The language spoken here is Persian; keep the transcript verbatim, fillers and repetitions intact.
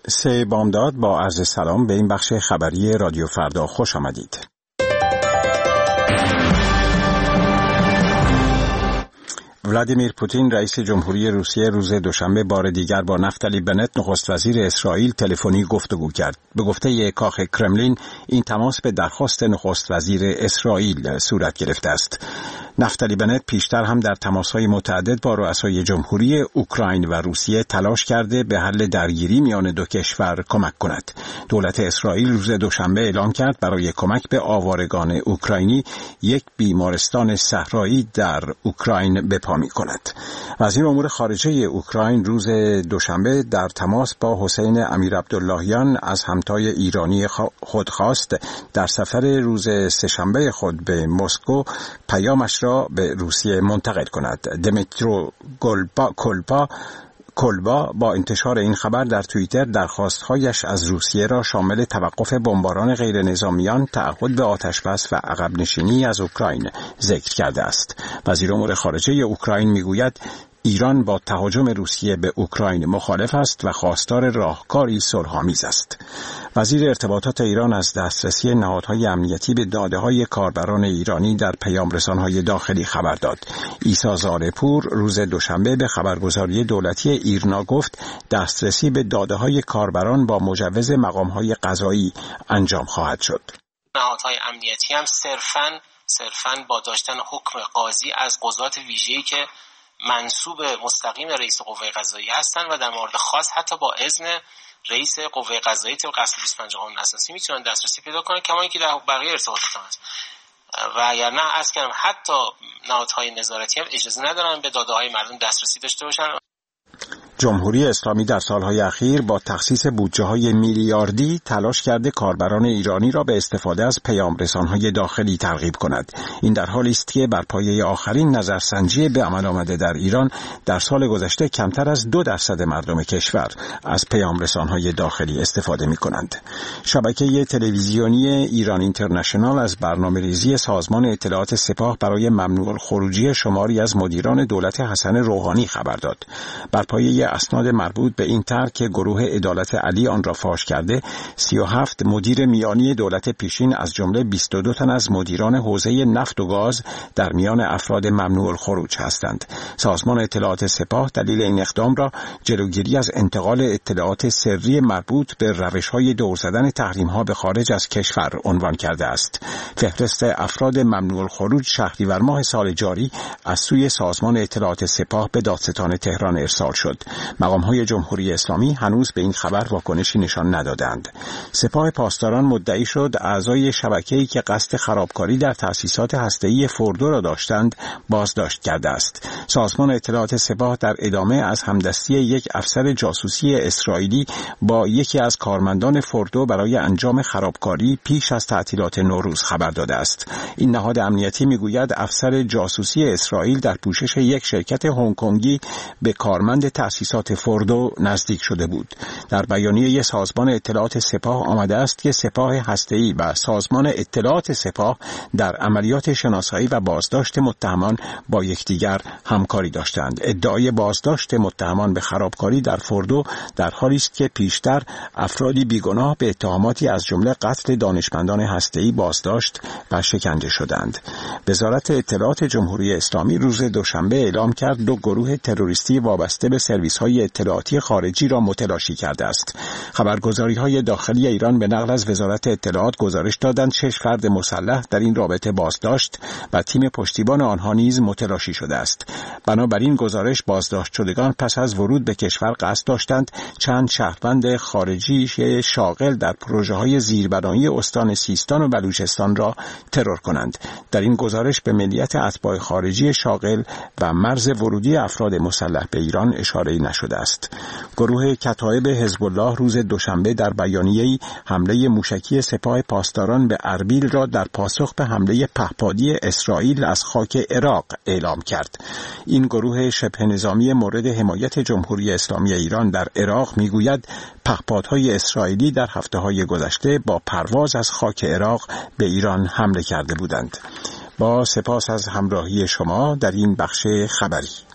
سه بامداد با عرض سلام به این بخش خبری رادیو فردا خوش آمدید. ولادیمیر پوتین رئیس جمهوری روسیه روز دوشنبه بار دیگر با نفتالی بنت نخست وزیر اسرائیل تلفنی گفتگو کرد. به گفته کاخ کرملین این تماس به درخواست نخست وزیر اسرائیل صورت گرفته است. نفتالی بنت پیشتر هم در تماس‌های متعدد با رؤسای جمهوری اوکراین و روسیه تلاش کرده به حل درگیری میان دو کشور کمک کند. دولت اسرائیل روز دوشنبه اعلام کرد برای کمک به آوارگان اوکراینی یک بیمارستان صحرایی در اوکراین به پا می‌کند. وزیر امور خارجه اوکراین روز دوشنبه در تماس با حسین امیرعبداللهیان از همتای ایرانی خود خواست در سفر روز سه‌شنبه خود به مسکو پیامش را به روسیه منتقل کند. دمیترو کلبا کلبا کلبا با انتشار این خبر در توییتر درخواست‌هایش از روسیه را شامل توقف بمباران غیر نظامیان، تعهد به آتشبس و عقب نشینی از اوکراین ذکر کرده است. وزیر امور خارجه اوکراین میگوید ایران با تهاجم روسیه به اوکراین مخالف است و خواستار راهکاری صلح‌آمیز است. وزیر ارتباطات ایران از دسترسی نهادهای امنیتی به داده‌های کاربران ایرانی در پیام‌رسان‌های داخلی خبر داد. عیسی زارپور روز دوشنبه به خبرگزاری دولتی ایرنا گفت دسترسی به داده‌های کاربران با مجوز مقام‌های قضایی انجام خواهد شد. نهادهای امنیتی هم صرفاً صرفاً با داشتن حکم قاضی از قضات ویژه‌ای که منصوب مستقیم رئیس قوه قضاییه هستند و در مورد خاص حتی با اذن رئیس قوه قضاییه طبق اصل بیست و پنج قانون اساسی میتونن دسترسی پیدا کنن، کما اینکه در بقیه ارتباطات هم هست. و اگر نه عرض کردم حتی نهادهای نظارتی هم اجازه ندارن به داده‌های مردم دسترسی داشته باشن. جمهوری اسلامی در سالهای اخیر با تخصیص بودجه‌های میلیاردی تلاش کرده کاربران ایرانی را به استفاده از پیام‌رسان‌های داخلی ترغیب کند. این در حالی است که بر پایه آخرین نظرسنجی به عمل آمده در ایران در سال گذشته کمتر از دو درصد مردم کشور از پیام‌رسان‌های داخلی استفاده می‌کنند. شبکه تلویزیونی ایران اینترنشنال از برنامه‌ریزی سازمان اطلاعات سپاه برای ممنوع الخروجی شماری از مدیران دولت حسن روحانی خبر داد. بر پایه اسناد مربوط به این طرح که گروه عدالت علی آن را فاش کرده، سی و هفت مدیر میانی دولت پیشین از جمله بیست و دو تن از مدیران حوزه نفت و گاز در میان افراد ممنوع الخروج هستند. سازمان اطلاعات سپاه دلیل این اقدام را جلوگیری از انتقال اطلاعات سری مربوط به روش‌های دور زدن تحریم‌ها به خارج از کشور عنوان کرده است. فهرست افراد ممنوع الخروج شهریور ماه سال جاری از سوی سازمان اطلاعات سپاه به دادستان تهران ارسال شد. مقام‌های جمهوری اسلامی هنوز به این خبر واکنشی نشان ندادند. سپاه پاسداران مدعی شد اعضای شبکه‌ای که قصد خرابکاری در تأسیسات هسته‌ای فوردو را داشتند بازداشت کرده است. سازمان اطلاعات سپاه در ادامه از همدستی یک افسر جاسوسی اسرائیلی با یکی از کارمندان فوردو برای انجام خرابکاری پیش از تعطیلات نوروز خبر داده است. این نهاد امنیتی میگوید افسر جاسوسی اسرائیل در پوشش یک شرکت هنگ‌کنگی به کارمند تأسیسات فوردو نزدیک شده بود. در بیانیه سازمان اطلاعات سپاه آمده است که سپاه هسته‌ای و سازمان اطلاعات سپاه در عملیات شناسایی و بازداشت متهمان با یکدیگر همکاری داشتند. ادعای بازداشت متهمان به خرابکاری در فوردو در حالی است که پیشتر افرادی بیگناه به اتهاماتی از جمله قتل دانشمندان هسته‌ای بازداشت و شکنجه شدند. وزارت اطلاعات جمهوری اسلامی روز دوشنبه اعلام کرد دو گروه تروریستی وابسته به سرویس‌های اطلاعاتی خارجی را متلاشی کرده است. خبرگزاری‌های داخلی ایران به نقل از وزارت اطلاعات گزارش دادند شش فرد مسلح در این رابطه بازداشت و تیم پشتیبان آنها نیز متلاشی شده است. بنابراین گزارش بازداشت شدگان پس از ورود به کشور قصد داشتند چند شهروند خارجی شاغل در پروژه‌های زیربنایی استان سیستان و بلوچستان را ترور کنند. در این گزارش به ملیت اتباع خارجی شاغل و مرز ورودی افراد مسلح به ایران اشاره‌ای نشده است. گروه کتایب حزب الله روز دوشنبه در بیانیه‌ای حمله موشکی سپاه پاسداران به اربیل را در پاسخ به حمله پهپادی اسرائیل از خاک عراق اعلام کرد. این گروه شبه نظامی مورد حمایت جمهوری اسلامی ایران در عراق میگوید پهپادهای اسرائیلی در هفته‌های گذشته با پرواز از خاک عراق به ایران حمله کرده بودند. با سپاس از همراهی شما در این بخش خبری.